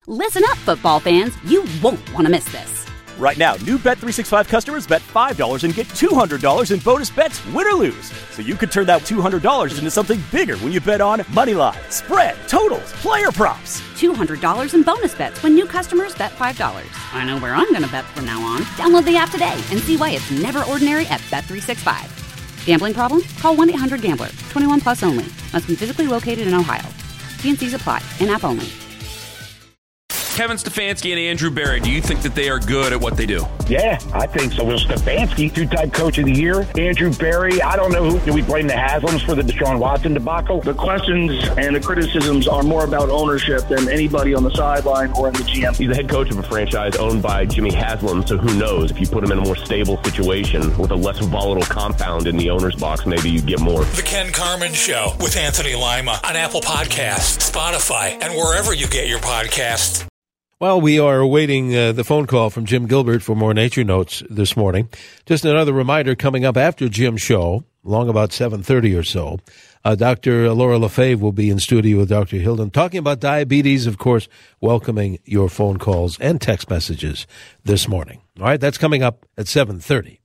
Listen up, football fans. You won't want to miss this. Right now, new Bet365 customers bet $5 and get $200 in bonus bets, win or lose. So you could turn that $200 into something bigger when you bet on money line, spread, totals, player props. $200 in bonus bets when new customers bet $5. I know where I'm going to bet from now on. Download the app today and see why it's never ordinary at Bet365. Gambling problem? Call 1-800-GAMBLER. 21 plus only. Must be physically located in Ohio. T&Cs apply. In-app only. Kevin Stefanski and Andrew Berry, do you think that they are good at what they do? Yeah, I think so. Well, Stefanski, two-time coach of the year. Andrew Berry, I don't know who. Do we blame the Haslams for the Deshaun Watson debacle? The questions and the criticisms are more about ownership than anybody on the sideline or in the GM. He's the head coach of a franchise owned by Jimmy Haslam, so who knows? If you put him in a more stable situation with a less volatile compound in the owner's box, maybe you'd get more. The Ken Carman Show with Anthony Lima on Apple Podcasts, Spotify, and wherever you get your podcasts. Well, we are awaiting the phone call from Jim Gilbert for more Nature Notes this morning. Just another reminder, coming up after Jim's show, along about 7:30 or so, Dr. Laura Lefebvre will be in studio with Dr. Hilden, talking about diabetes, of course, welcoming your phone calls and text messages this morning. All right, that's coming up at 7:30.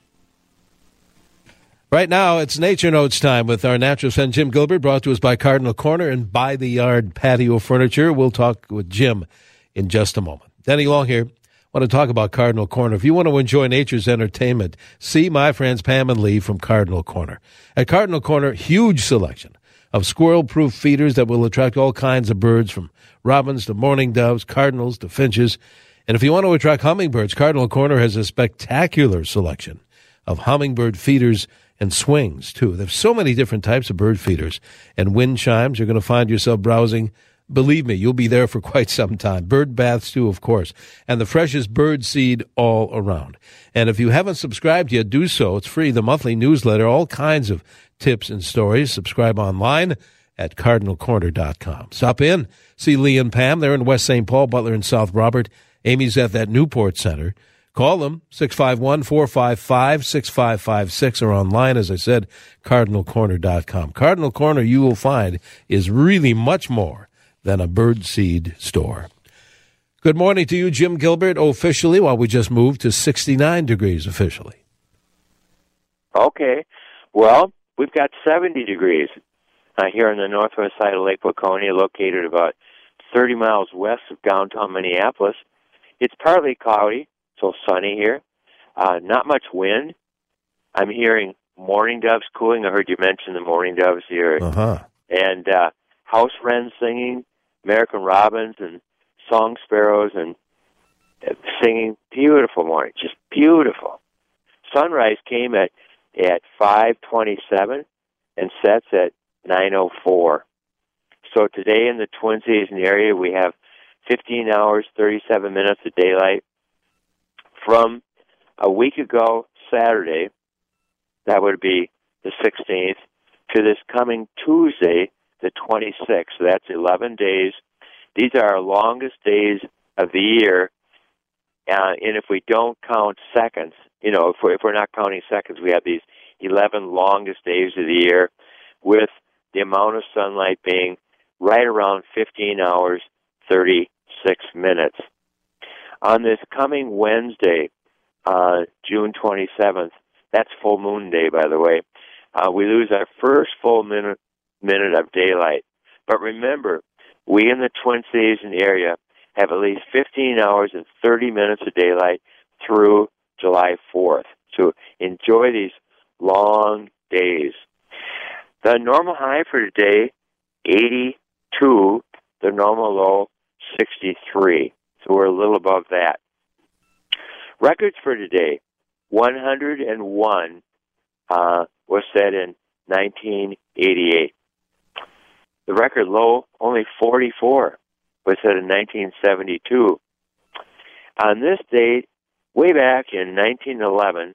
Right now, it's Nature Notes time with our natural friend Jim Gilbert, brought to us by Cardinal Corner and By the Yard Patio Furniture. We'll talk with Jim in just a moment. Denny Long here. I want to talk about Cardinal Corner. If you want to enjoy nature's entertainment, see my friends Pam and Lee from Cardinal Corner. At Cardinal Corner, huge selection of squirrel-proof feeders that will attract all kinds of birds, from robins to mourning doves, cardinals to finches. And if you want to attract hummingbirds, Cardinal Corner has a spectacular selection of hummingbird feeders and swings, too. There's so many different types of bird feeders and wind chimes. You're going to find yourself browsing. Believe me, you'll be there for quite some time. Bird baths, too, of course. And the freshest bird seed all around. And if you haven't subscribed yet, do so. It's free, the monthly newsletter, all kinds of tips and stories. Subscribe online at cardinalcorner.com. Stop in, see Lee and Pam. They're in West St. Paul, Butler, and South Robert. Amy's at that Newport Center. Call them, 651-455-6556, or online, as I said, cardinalcorner.com. Cardinal Corner, you will find, is really much more than a birdseed store. Good morning to you, Jim Gilbert, officially, while we just moved to 69 degrees officially. Okay. Well, we've got 70 degrees here on the northwest side of Lake Waconia, located about 30 miles west of downtown Minneapolis. It's partly cloudy, so sunny here. Not much wind. I'm hearing mourning doves cooing. I heard you mention the mourning doves here. Uh-huh. And house wrens singing, American robins and song sparrows, and singing. Beautiful morning, just beautiful. Sunrise came at 5:27 and sets at 9:04. So today in the Twin Cities area, we have 15 hours, 37 minutes of daylight. From a week ago, Saturday, that would be the 16th, to this coming Tuesday, the 26th. So that's 11 days. These are our longest days of the year. And if we don't count seconds, if we're not counting seconds, we have these 11 longest days of the year, with the amount of sunlight being right around 15 hours, 36 minutes. On this coming Wednesday, June 27th, that's full moon day, by the way, we lose our first full minute of daylight. But remember, we in the Twin Cities area have at least 15 hours and 30 minutes of daylight through July 4th. So enjoy these long days. The normal high for today, 82. The normal low, 63. So we're a little above that. Records for today, 101 was set in 1988. The record low, only 44, was set in 1972. On this date, way back in 1911,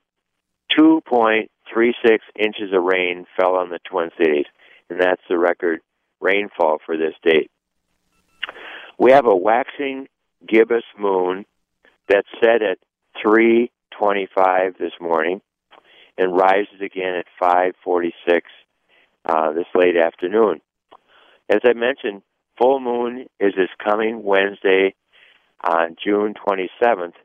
2.36 inches of rain fell on the Twin Cities, and that's the record rainfall for this date. We have a waxing gibbous moon that's set at 3:25 this morning and rises again at 5:46 this late afternoon. As I mentioned, full moon is this coming Wednesday on June 27th.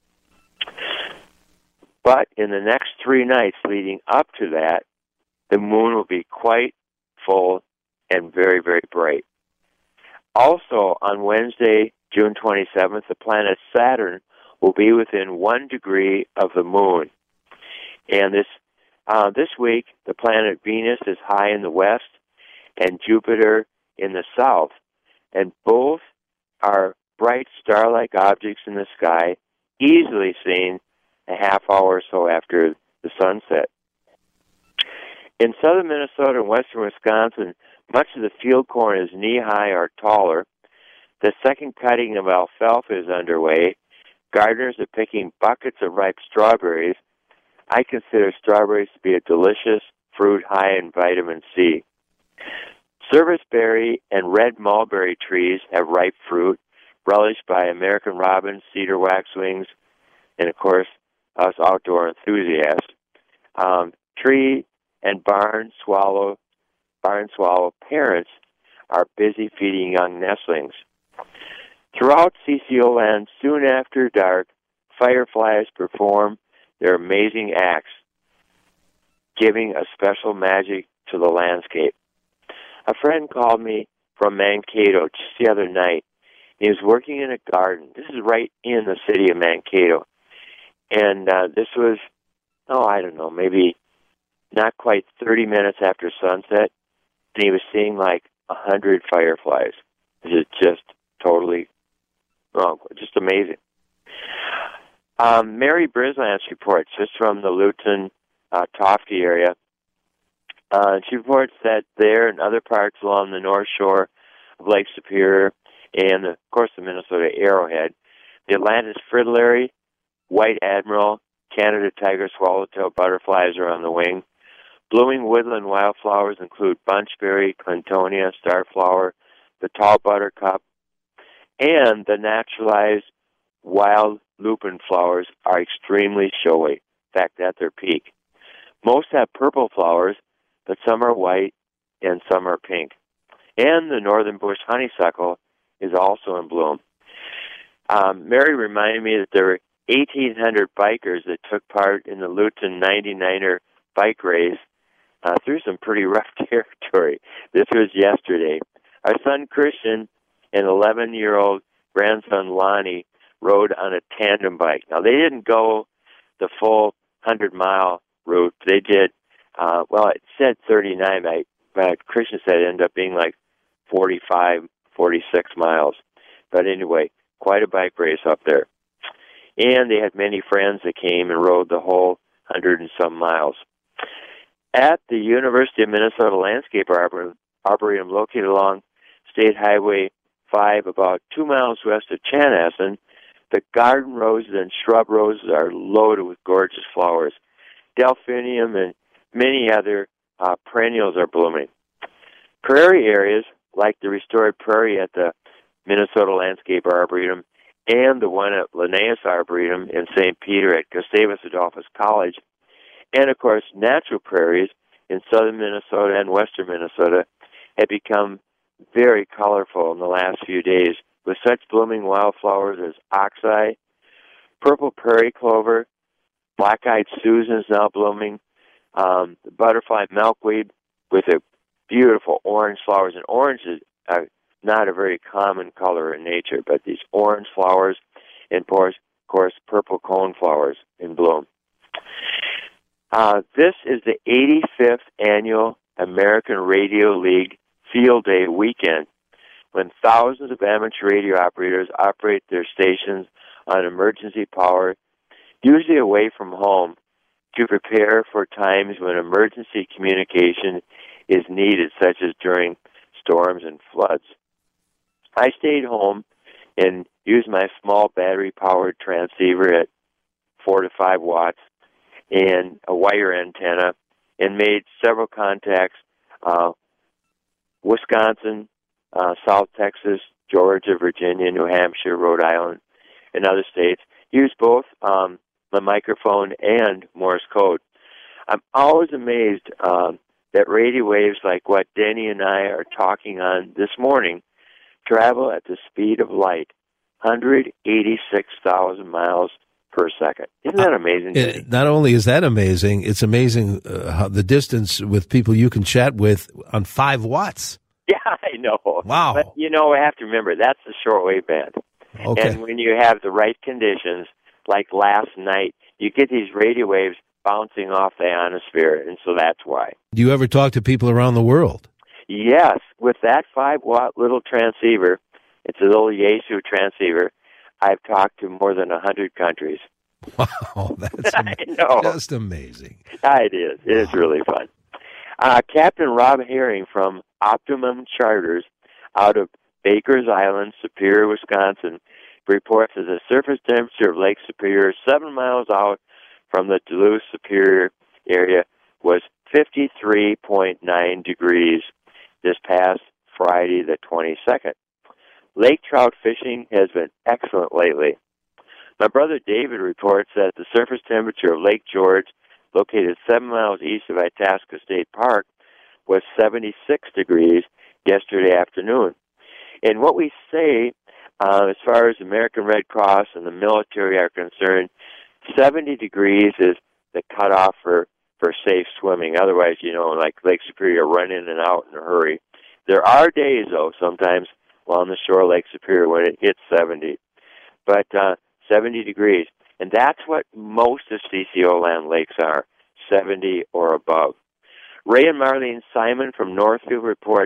But in the next 3 nights leading up to that, the moon will be quite full and very, very bright. Also, on Wednesday, June 27th, the planet Saturn will be within 1 degree of the moon. And this week, the planet Venus is high in the west and Jupiter in the south. And both are bright star-like objects in the sky, easily seen a half hour or so after the sunset. In southern Minnesota and western Wisconsin, much of the field corn is knee-high or taller. The second cutting of alfalfa is underway. Gardeners are picking buckets of ripe strawberries. I consider strawberries to be a delicious fruit high in vitamin C. Serviceberry and red mulberry trees have ripe fruit, relished by American robins, cedar waxwings, and, of course, us outdoor enthusiasts. Tree and barn swallow parents are busy feeding young nestlings. Throughout CCO land, soon after dark, fireflies perform their amazing acts, giving a special magic to the landscape. A friend called me from Mankato just the other night. He was working in a garden. This is right in the city of Mankato. And this was, maybe not quite 30 minutes after sunset, and he was seeing like 100 fireflies. This is just totally wrong, just amazing. Mary Brislance reports, just from the Luton, Tofty area. She reports that there and other parts along the north shore of Lake Superior and, of course, the Minnesota Arrowhead, the Atlantis fritillary, white admiral, Canada tiger swallowtail butterflies are on the wing. Blooming woodland wildflowers include bunchberry, clintonia, starflower, the tall buttercup, and the naturalized wild lupin flowers are extremely showy, in fact, at their peak. Most have purple flowers, but some are white and some are pink. And the northern bush honeysuckle is also in bloom. Mary reminded me that there were 1,800 bikers that took part in the Luton 99er bike race through some pretty rough territory. This was yesterday. Our son Christian and 11-year-old grandson Lonnie rode on a tandem bike. Now, they didn't go the full 100-mile route. They did, it said 39, but Christian said it ended up being like 45, 46 miles. But anyway, quite a bike race up there. And they had many friends that came and rode the whole 100 and some miles. At the University of Minnesota Landscape Arboretum located along State Highway 5, about 2 miles west of Chanhassen, the garden roses and shrub roses are loaded with gorgeous flowers. Delphinium and many other perennials are blooming. Prairie areas, like the restored prairie at the Minnesota Landscape Arboretum and the one at Linnaeus Arboretum in St. Peter at Gustavus Adolphus College, and, of course, natural prairies in southern Minnesota and western Minnesota have become very colorful in the last few days, with such blooming wildflowers as oxeye, purple prairie clover, black-eyed Susan is now blooming, the butterfly milkweed with a beautiful orange flowers. And oranges are not a very common color in nature, but these orange flowers and, of course, purple coneflowers in bloom. This is the 85th annual American Radio League Field Day weekend, when thousands of amateur radio operators operate their stations on emergency power, usually away from home, to prepare for times when emergency communication is needed, such as during storms and floods. I stayed home and used my small battery-powered transceiver at 4 to 5 watts and a wire antenna, and made several contacts, Wisconsin, South Texas, Georgia, Virginia, New Hampshire, Rhode Island, and other states. Used both my microphone and Morse code. I'm always amazed that radio waves like what Denny and I are talking on this morning travel at the speed of light, 186,000 miles per second. Isn't that amazing? Not only is that amazing, it's amazing how the distance with people you can chat with on 5 watts. Yeah, I know. Wow. But, we have to remember, that's the shortwave band. Okay. And when you have the right conditions, like last night, you get these radio waves bouncing off the ionosphere, and so that's why. Do you ever talk to people around the world? Yes, with that 5-watt little transceiver, it's a little Yaesu transceiver, I've talked to more than 100 countries. Wow, that's I know. Just amazing. It is. It is really fun. Captain Rob Herring from Optimum Charters out of Baker's Island, Superior, Wisconsin, reports that the surface temperature of Lake Superior, 7 miles out from the Duluth Superior area, was 53.9 degrees this past Friday, the 22nd. Lake trout fishing has been excellent lately. My brother David reports that the surface temperature of Lake George, located 7 miles east of Itasca State Park, was 76 degrees yesterday afternoon. And what we say, as far as the American Red Cross and the military are concerned, 70 degrees is the cutoff for safe swimming. Otherwise, like Lake Superior, run in and out in a hurry. There are days, though, sometimes along the shore of Lake Superior when it hits 70. But 70 degrees. And that's what most of CCO land lakes are, 70 or above. Ray and Marlene Simon from Northfield report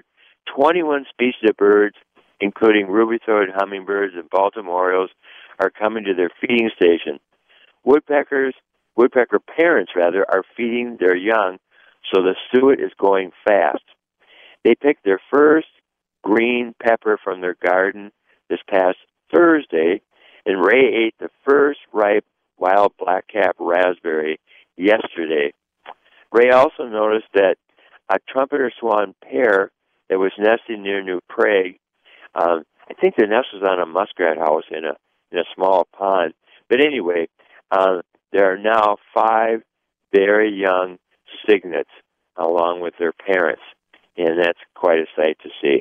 21 species of birds, including ruby-throated hummingbirds and Baltimore orioles, are coming to their feeding station. Woodpecker parents, are feeding their young, so the suet is going fast. They picked their first green pepper from their garden this past Thursday, and Ray ate the first ripe wild blackcap raspberry yesterday. Ray also noticed that a trumpeter swan pair that was nesting near New Prague, I think the nest was on a muskrat house in a small pond. But anyway, there are now 5 very young cygnets along with their parents, and that's quite a sight to see.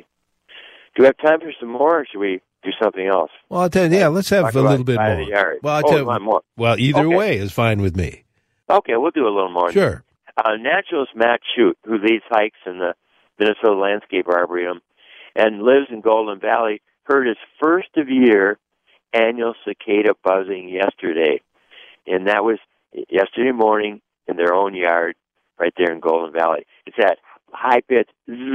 Do we have time for some more, or should we do something else? Well, I'll tell you, let's have a little bit more. The yard. Well, more. Well, either way is fine with me. Okay, we'll do a little more. Sure. Naturalist Matt Shute, who leads hikes in the Minnesota Landscape Arboretum and lives in Golden Valley, heard his first of year annual cicada buzzing yesterday. And that was yesterday morning in their own yard right there in Golden Valley. It's that high-pitched,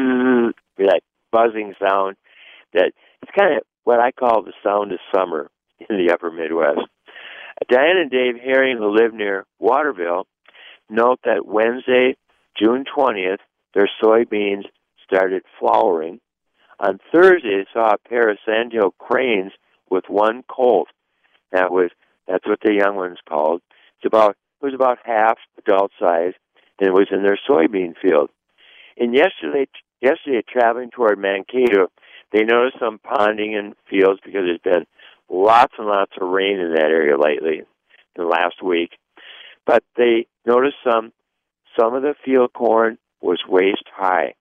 that buzzing sound that it's kind of what I call the sound of summer in the upper Midwest. Diane and Dave Herring, who live near Waterville, note that Wednesday, June 20th, their soybeans started flowering. On Thursday, they saw a pair of sandhill cranes with one colt. That's what the young one's called. It was about half adult size, and it was in their soybean field. And yesterday, traveling toward Mankato, they noticed some ponding in fields because there's been lots and lots of rain in that area lately, in the last week. But they noticed some of the field corn was waist high.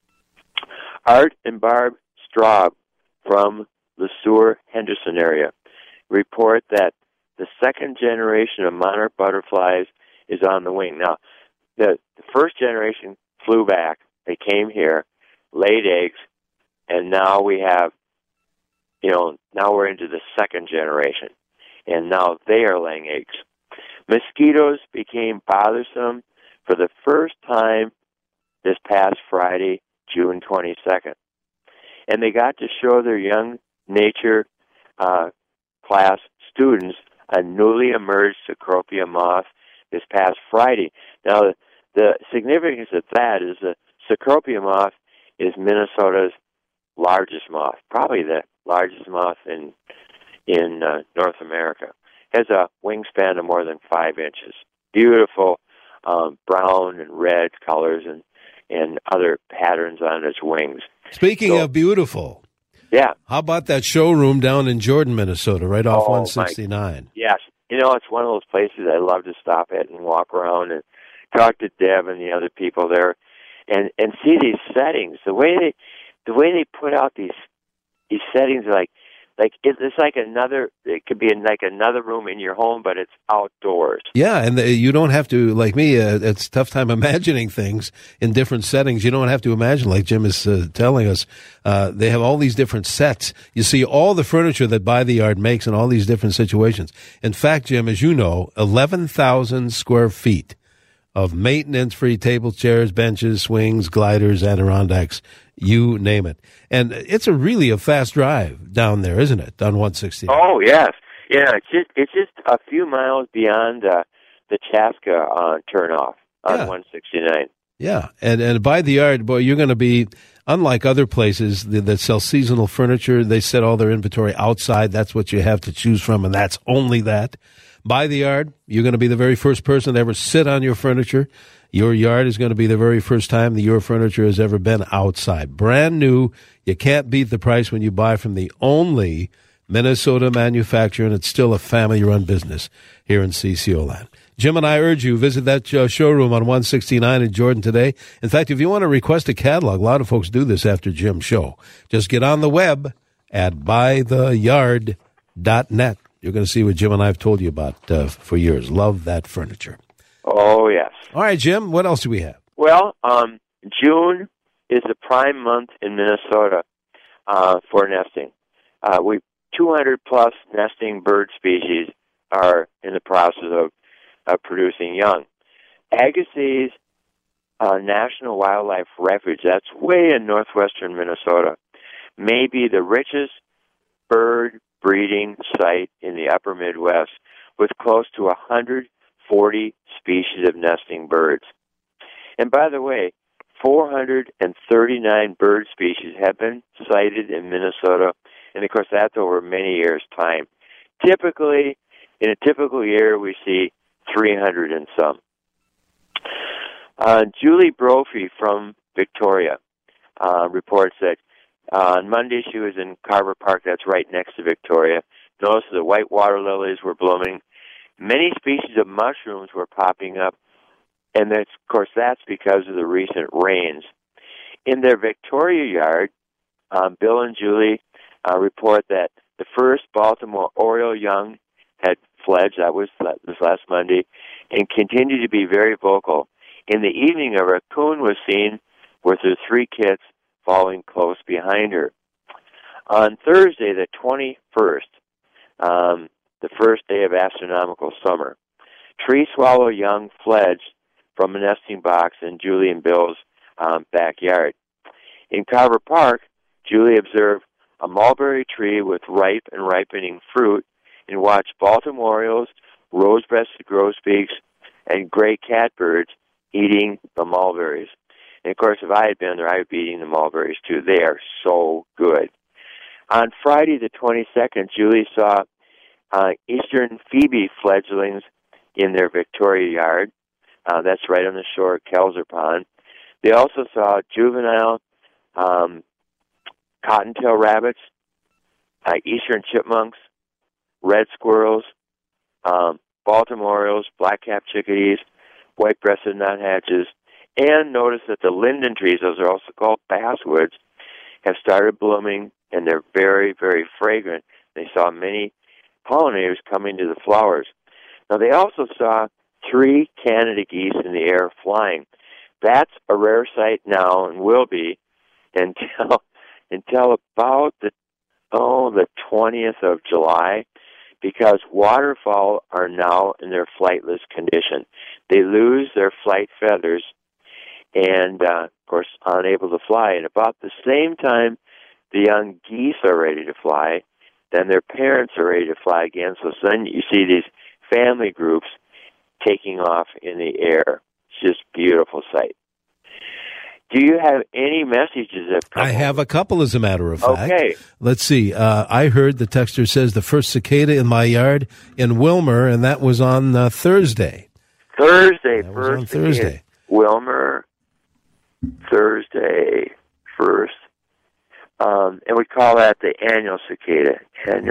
Art and Barb Straub from the Seward-Henderson area report that the second generation of monarch butterflies is on the wing. Now, the first generation flew back. They came here, laid eggs, and now we have, now we're into the second generation, and now they are laying eggs. Mosquitoes became bothersome for the first time this past Friday, June 22nd. And they got to show their young nature class students a newly emerged Cecropia moth this past Friday. Now, the significance of that is the Cecropia moth is Minnesota's largest moth, probably the largest moth in North America. It has a wingspan of more than 5 inches. Beautiful brown and red colors and other patterns on its wings. Speaking of beautiful, yeah. How about that showroom down in Jordan, Minnesota, right off 169? Yes. It's one of those places I love to stop at and walk around and talk to Deb and the other people there and see these settings. The way they put out these these settings are like it's like another. It could be like another room in your home, but it's outdoors. Yeah, and you don't have to, like me. It's a tough time imagining things in different settings. You don't have to imagine, like Jim is telling us. They have all these different sets. You see all the furniture that By the Yard makes in all these different situations. In fact, Jim, as you know, 11,000 square feet of maintenance-free tables, chairs, benches, swings, gliders, Adirondacks, you name it. And it's really a fast drive down there, isn't it, on 169? Oh, yes. Yeah, it's just a few miles beyond the Chaska turnoff on 169. Yeah, and By the Yard, boy, you're going to be, unlike other places that sell seasonal furniture, they set all their inventory outside. That's what you have to choose from, and that's only that. By the Yard, you're going to be the very first person to ever sit on your furniture. Your yard is going to be the very first time that your furniture has ever been outside. Brand new. You can't beat the price when you buy from the only Minnesota manufacturer, and it's still a family-run business here in CCO land. Jim and I urge you, visit that showroom on 169 in Jordan today. In fact, if you want to request a catalog, a lot of folks do this after Jim's show. Just get on the web at buytheyard.net. You're going to see what Jim and I have told you about for years. Love that furniture. Oh, yes. All right, Jim, what else do we have? Well, June is the prime month in Minnesota for nesting. 200-plus nesting bird species are in the process of producing young. Agassiz National Wildlife Refuge, that's way in northwestern Minnesota, may be the richest bird breeding site in the upper Midwest, with close to 140 species of nesting birds. And by the way, 439 bird species have been sighted in Minnesota, and of course that's over many years' time. Typically, in a typical year, we see 300 and some. Julie Brophy from Victoria reports that on Monday she was in Carver Park, that's right next to Victoria. Noticed the white water lilies were blooming. Many species of mushrooms were popping up, and that's, of course, that's because of the recent rains. In their Victoria yard, Bill and Julie report that the first Baltimore Oriole young had fledged, that was this last Monday, and continued to be very vocal. In the evening, a raccoon was seen with her 3 kits following close behind her. On Thursday, the 21st, the first day of astronomical summer, tree swallow young fledged from a nesting box in Julie and Bill's backyard. In Carver Park, Julie observed a mulberry tree with ripe and ripening fruit and watched Baltimore Orioles, rose-breasted grosbeaks, and gray catbirds eating the mulberries. And, of course, if I had been there, I would be eating the mulberries, too. They are so good. On Friday, the 22nd, Julie saw eastern phoebe fledglings in their Victoria yard. That's right on the shore of Kelzer Pond. They also saw juvenile cottontail rabbits, eastern chipmunks, red squirrels, Baltimore Orioles, black-capped chickadees, white-breasted nuthatches, and notice that the linden trees, those are also called basswoods, have started blooming, and they're very, very fragrant. They saw many pollinators coming to the flowers. Now, they also saw 3 Canada geese in the air flying. That's a rare sight now and will be until about the 20th of July, because waterfowl are now in their flightless condition. They lose their flight feathers and, of course, unable to fly. And about the same time the young geese are ready to fly, then their parents are ready to fly again. So then you see these family groups taking off in the air. It's just a beautiful sight. Do you have any messages that come I have a couple, as a matter of fact. Okay. Let's see. I heard the texter says the first cicada in my yard in Wilmer, and that was on Thursday. Thursday, that first. Was on Thursday. Wilmer, Thursday, first. And we call that the annual cicada.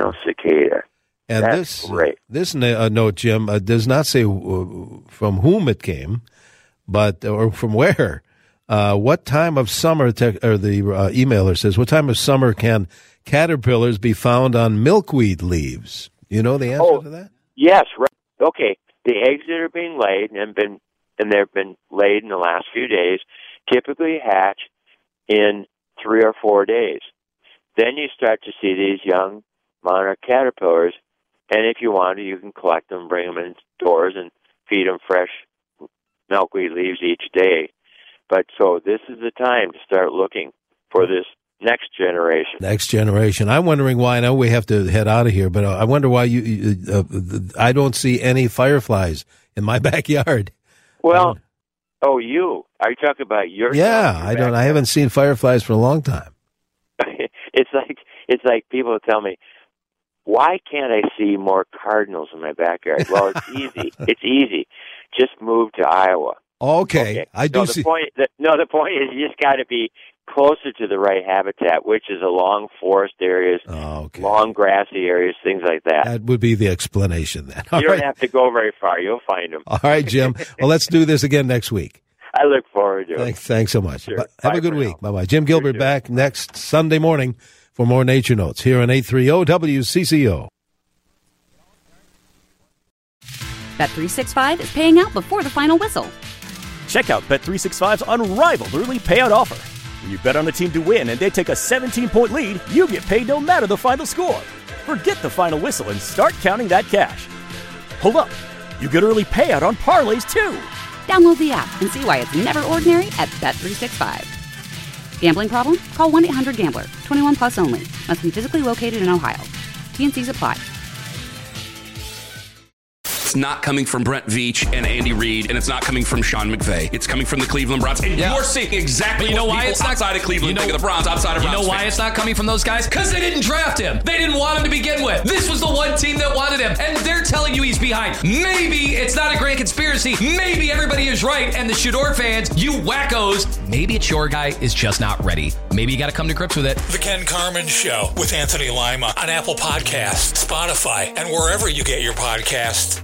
And that's great. This note, Jim, does not say from whom it came, or from where. What time of summer, or the emailer says, what time of summer can caterpillars be found on milkweed leaves? You know the answer to that? Yes, right. Okay. The eggs that are being laid and they've been laid in the last few days typically hatch in 3 or 4 days. Then you start to see these young monarch caterpillars, and if you want to, you can collect them, bring them indoors, and feed them fresh milkweed leaves each day. But so this is the time to start looking for this next generation. Next generation. I'm wondering why. I know we have to head out of here, but I wonder why I don't see any fireflies in my backyard. Well, you are you talking about your? Yeah, I haven't seen fireflies for a long time. It's like people tell me, why can't I see more cardinals in my backyard? Well, it's easy. It's easy. Just move to Iowa. Okay. I do see. The point is you just got to be closer to the right habitat, which is along forest areas, long grassy areas, things like that. That would be the explanation then. You don't have to go very far. You'll find them. All right, Jim. Well, let's do this again next week. I look forward to it. Thanks so much. Sure. Have a good week. Bye-bye. Jim Gilbert back next Sunday morning for more Nature Notes here on 830 WCCO. Bet365 is paying out before the final whistle. Check out Bet365's unrivaled early payout offer. When you bet on a team to win and they take a 17-point lead, you get paid no matter the final score. Forget the final whistle and start counting that cash. Hold up. You get early payout on parlays, too. Download the app and see why it's never ordinary at Bet365. Gambling problem? Call 1-800-GAMBLER. 21 plus only. Must be physically located in Ohio. T&Cs apply. It's not coming from Brent Veach and Andy Reid, and it's not coming from Sean McVay. It's coming from the Cleveland Browns. And you're seeing exactly what people it's outside of Cleveland think of the Browns, outside of Browns. You know why it's not coming from those guys? Because they didn't draft him. They didn't want him to begin with. This was the one team that wanted him, and they're telling you he's behind. Maybe it's not a grand conspiracy. Maybe everybody is right, and the Shador fans, you wackos, maybe it's your guy is just not ready. Maybe you got to come to grips with it. The Ken Carman Show with Anthony Lima on Apple Podcasts, Spotify, and wherever you get your podcasts.